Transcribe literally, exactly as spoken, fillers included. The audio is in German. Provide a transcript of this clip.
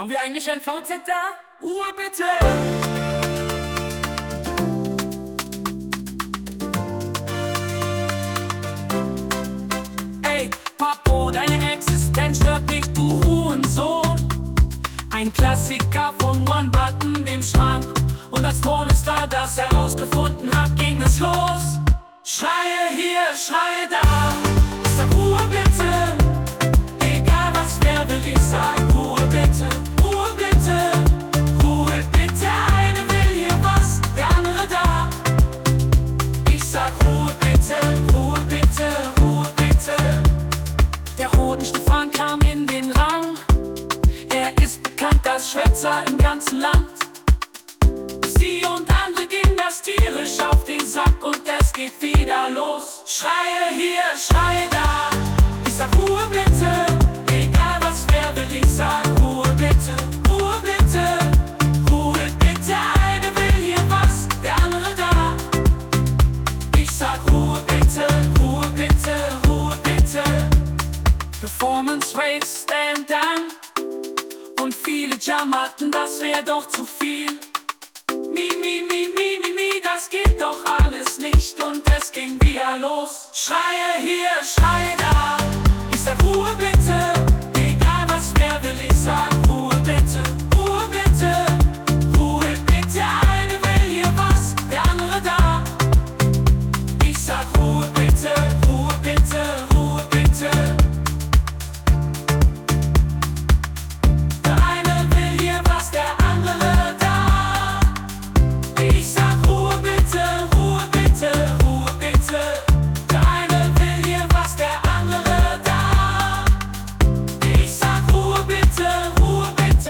Haben wir eigentlich ein V Z da? Ruhe bitte! Ey, Papo, deine Existenz stört mich, du Hurensohn. Ein Klassiker von One Button im Schrank. Und als Pornstar das herausgefunden hat, ging es los. Schreie hier, schreie da, sag Ruhe bitte. Egal was wer will, ich sag Ruhe bitte, Ruhe bitte, Ruhe bitte. Eine will hier was, der andere da. Ich sag Ruhe bitte, Ruhe bitte, Ruhe bitte. Der Roten Stefan kam in den Rang. Er ist bekannt als Schwätzer im ganzen Land. Sie und andere gehen das tierisch auf den Sack und es geht wieder los. Schreie hier, schreie da, ich sag Ruhe bitte. Egal was wer will, ich sag Ruhe bitte, Ruhe bitte, Ruhe bitte. Eine will hier was, der andere da. Ich sag Ruhe bitte, Ruhe bitte, Ruhe bitte. Performance Rate stand down. Und viele jammerten, das wär doch zu viel. Mi, mi, mi, mi, mi, mi, das geht doch alles nicht. Und es ging wieder los. Schreie hier, schreie da, ich sag Ruhe bitte. Egal was wer will, ich sag